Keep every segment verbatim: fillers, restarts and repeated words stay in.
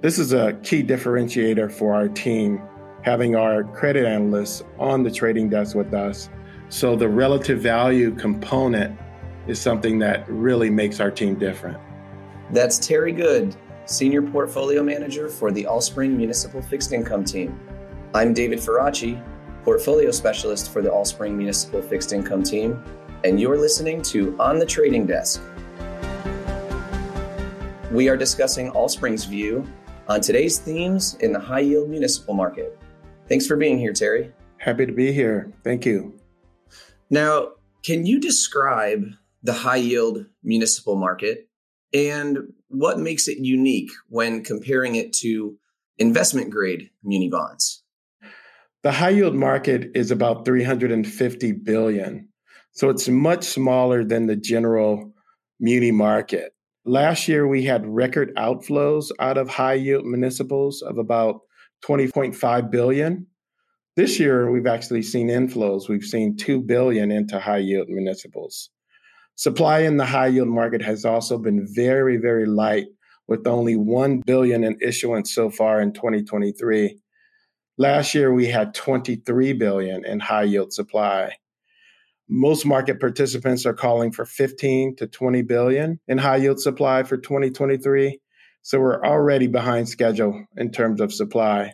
This is a key differentiator for our team, having our credit analysts on the trading desk with us. So the relative value component is something that really makes our team different. That's Terry Good, Senior Portfolio Manager for the Allspring Municipal Fixed Income Team. I'm David Faraci, Portfolio Specialist for the Allspring Municipal Fixed Income Team, and you're listening to On the Trading Desk. We are discussing Allspring's view on today's themes in the high-yield municipal market. Thanks for being here, Terry. Happy to be here. Thank you. Now, can you describe the high-yield municipal market and what makes it unique when comparing it to investment-grade muni bonds? The high-yield market is about three hundred fifty billion dollars, so it's much smaller than the general muni market. Last year, we had record outflows out of high-yield municipals of about twenty point five billion dollars. This year, we've actually seen inflows. We've seen two billion dollars into high-yield municipals. Supply in the high-yield market has also been very, very light, with only one billion dollars in issuance so far in twenty twenty-three. Last year, we had twenty-three billion dollars in high-yield supply. Most market participants are calling for fifteen to twenty billion dollars in high-yield supply for twenty twenty-three, so we're already behind schedule in terms of supply.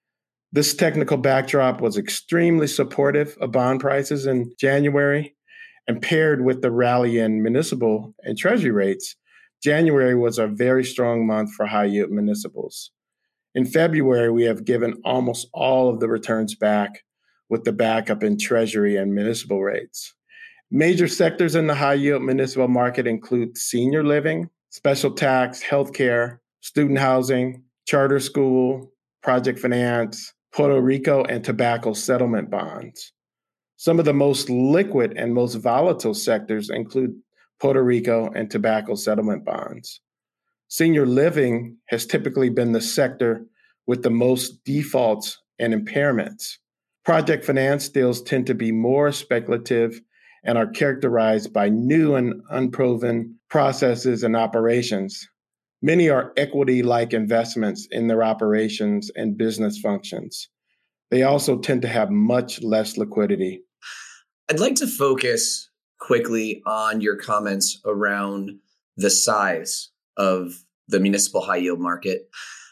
This technical backdrop was extremely supportive of bond prices in January, and paired with the rally in municipal and treasury rates, January was a very strong month for high-yield municipals. In February, we have given almost all of the returns back with the backup in treasury and municipal rates. Major sectors in the high-yield municipal market include senior living, special tax, healthcare, student housing, charter school, project finance, Puerto Rico, and tobacco settlement bonds. Some of the most liquid and most volatile sectors include Puerto Rico and tobacco settlement bonds. Senior living has typically been the sector with the most defaults and impairments. Project finance deals tend to be more speculative and are characterized by new and unproven processes and operations. Many are equity-like investments in their operations and business functions. They also tend to have much less liquidity. I'd like to focus quickly on your comments around the size of the municipal high-yield market.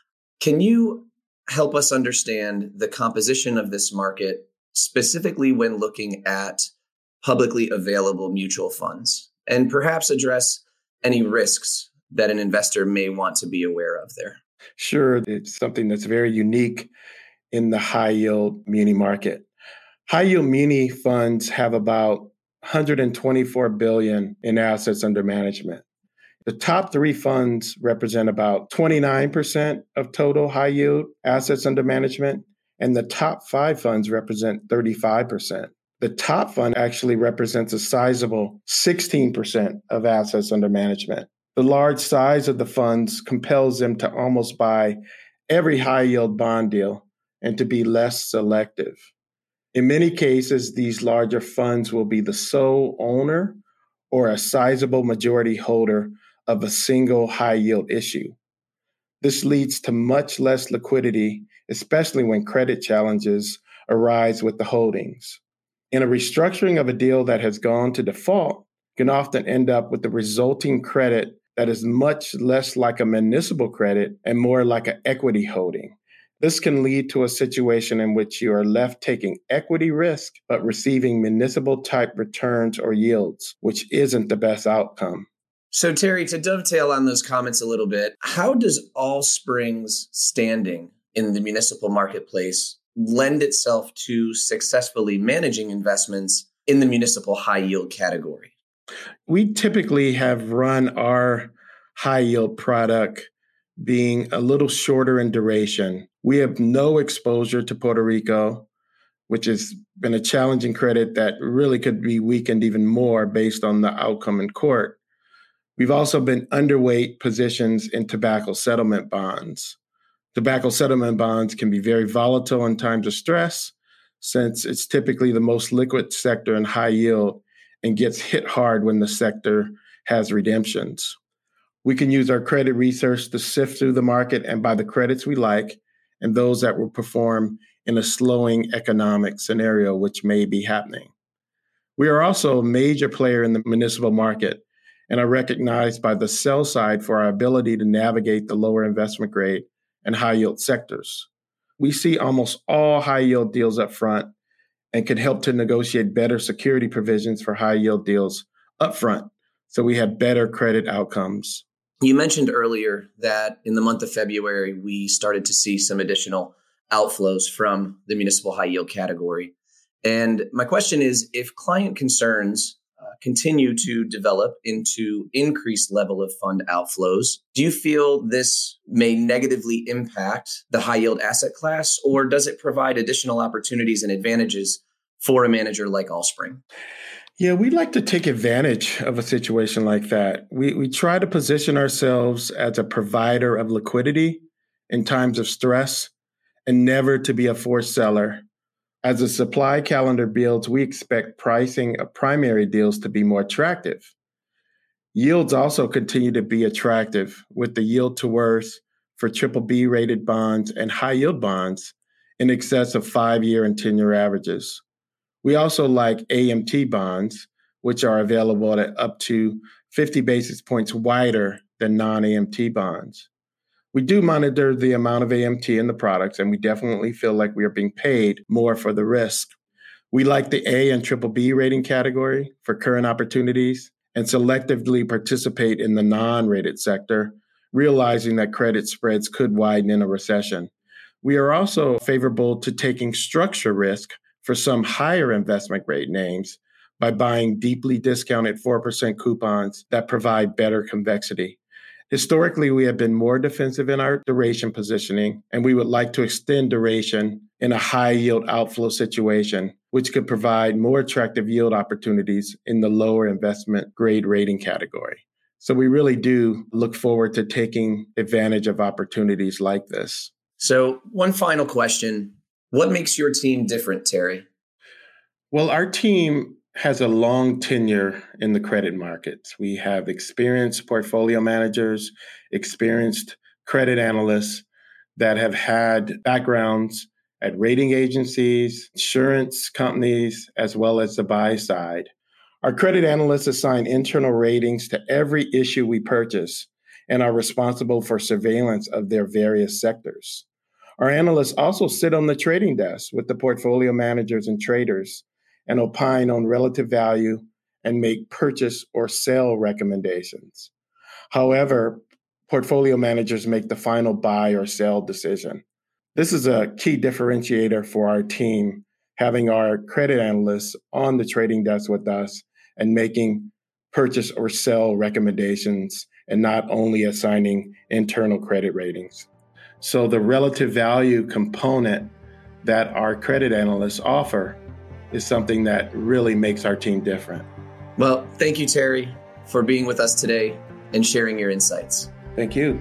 Can you help us understand the composition of this market, specifically when looking at publicly available mutual funds, and perhaps address any risks that an investor may want to be aware of there? Sure, it's something that's very unique in the high-yield muni market. High-yield muni funds have about one hundred twenty-four billion dollars in assets under management. The top three funds represent about twenty-nine percent of total high-yield assets under management, and the top five funds represent thirty-five percent. The top fund actually represents a sizable sixteen percent of assets under management. The large size of the funds compels them to almost buy every high-yield bond deal and to be less selective. In many cases, these larger funds will be the sole owner or a sizable majority holder of a single high-yield issue. This leads to much less liquidity, especially when credit challenges arise with the holdings. In a restructuring of a deal that has gone to default, you can often end up with the resulting credit that is much less like a municipal credit and more like an equity holding. This can lead to a situation in which you are left taking equity risk, but receiving municipal-type returns or yields, which isn't the best outcome. So, Terry, to dovetail on those comments a little bit, how does Allspring's standing in the municipal marketplace lend itself to successfully managing investments in the municipal high-yield category? We typically have run our high-yield product being a little shorter in duration. We have no exposure to Puerto Rico, which has been a challenging credit that really could be weakened even more based on the outcome in court. We've also been underweight positions in tobacco settlement bonds. Tobacco settlement bonds can be very volatile in times of stress, since it's typically the most liquid sector in high yield and gets hit hard when the sector has redemptions. We can use our credit research to sift through the market and buy the credits we like and those that will perform in a slowing economic scenario, which may be happening. We are also a major player in the municipal market and are recognized by the sell side for our ability to navigate the lower investment grade and high yield sectors. We see almost all high yield deals up front and can help to negotiate better security provisions for high yield deals up front, so we have better credit outcomes. You mentioned earlier that in the month of February, we started to see some additional outflows from the municipal high yield category. And my question is, if client concerns uh, continue to develop into increased level of fund outflows, do you feel this may negatively impact the high yield asset class, or does it provide additional opportunities and advantages for a manager like Allspring? Yeah, we like to take advantage of a situation like that. We we try to position ourselves as a provider of liquidity in times of stress and never to be a forced seller. As the supply calendar builds, we expect pricing of primary deals to be more attractive. Yields also continue to be attractive, with the yield to worth for triple B rated bonds and high yield bonds in excess of five-year and ten-year averages. We also like A M T bonds, which are available at up to fifty basis points wider than non-A M T bonds. We do monitor the amount of A M T in the products, and we definitely feel like we are being paid more for the risk. We like the A and triple B rating category for current opportunities and selectively participate in the non-rated sector, realizing that credit spreads could widen in a recession. We are also favorable to taking structure risk for some higher investment grade names by buying deeply discounted four percent coupons that provide better convexity. Historically, we have been more defensive in our duration positioning, and we would like to extend duration in a high yield outflow situation, which could provide more attractive yield opportunities in the lower investment grade rating category. So we really do look forward to taking advantage of opportunities like this. So one final question. What makes your team different, Terry? Well, our team has a long tenure in the credit markets. We have experienced portfolio managers, experienced credit analysts that have had backgrounds at rating agencies, insurance companies, as well as the buy side. Our credit analysts assign internal ratings to every issue we purchase and are responsible for surveillance of their various sectors. Our analysts also sit on the trading desk with the portfolio managers and traders and opine on relative value and make purchase or sell recommendations. However, portfolio managers make the final buy or sell decision. This is a key differentiator for our team, having our credit analysts on the trading desk with us and making purchase or sell recommendations and not only assigning internal credit ratings. So the relative value component that our credit analysts offer is something that really makes our team different. Well, thank you, Terry, for being with us today and sharing your insights. Thank you.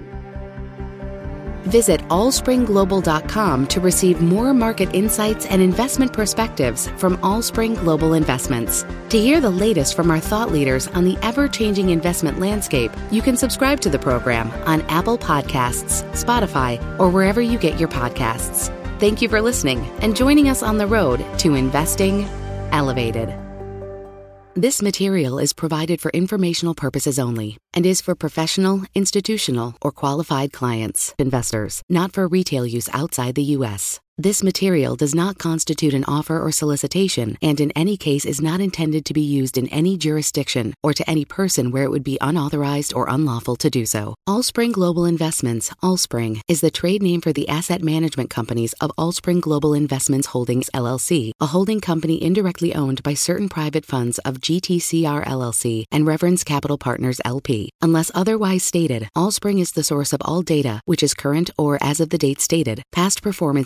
Visit allspring global dot com to receive more market insights and investment perspectives from Allspring Global Investments. To hear the latest from our thought leaders on the ever-changing investment landscape, you can subscribe to the program on Apple Podcasts, Spotify, or wherever you get your podcasts. Thank you for listening and joining us on the road to Investing Elevated. This material is provided for informational purposes only and is for professional, institutional, or qualified clients, investors, not for retail use outside the U S. This material does not constitute an offer or solicitation and in any case is not intended to be used in any jurisdiction or to any person where it would be unauthorized or unlawful to do so. Allspring Global Investments, Allspring, is the trade name for the asset management companies of Allspring Global Investments Holdings, L L C, a holding company indirectly owned by certain private funds of G T C R, L L C, and Reverence Capital Partners, L P. Unless otherwise stated, Allspring is the source of all data, which is current or as of the date stated. Past performance is not a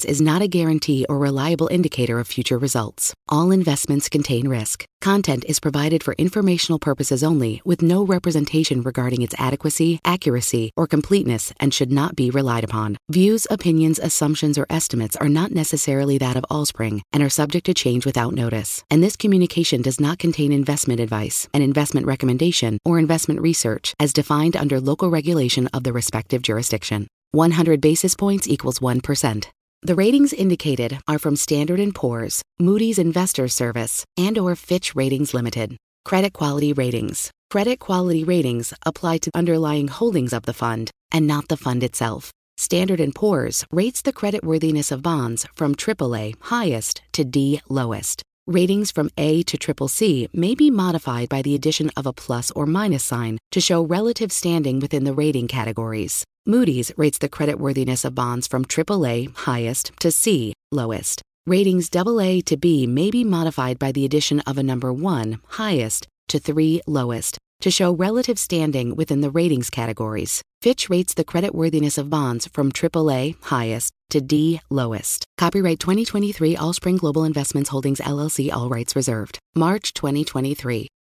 a guarantee or reliable indicator of future results. All investments contain risk. Content is provided for informational purposes only, with no representation regarding its adequacy, accuracy, or completeness, and should not be relied upon. Views, opinions, assumptions, or estimates are not necessarily that of Allspring and are subject to change without notice. And this communication does not contain investment advice, an investment recommendation, or investment research as defined under local regulation of the respective jurisdiction. one hundred basis points equals one percent. The ratings indicated are from Standard and Poor's, Moody's Investors Service, and or Fitch Ratings Limited. Credit quality ratings. Credit quality ratings apply to underlying holdings of the fund and not the fund itself. Standard and Poor's rates the creditworthiness of bonds from triple A highest to D lowest. Ratings from A to triple C may be modified by the addition of a plus or minus sign to show relative standing within the rating categories. Moody's rates the creditworthiness of bonds from triple A highest to C lowest. Ratings double A to B may be modified by the addition of a number one highest to three lowest to show relative standing within the ratings categories. Fitch rates the creditworthiness of bonds from triple A highest to D lowest. Copyright twenty twenty-three Allspring Global Investments Holdings L L C, all rights reserved. March twenty twenty-three.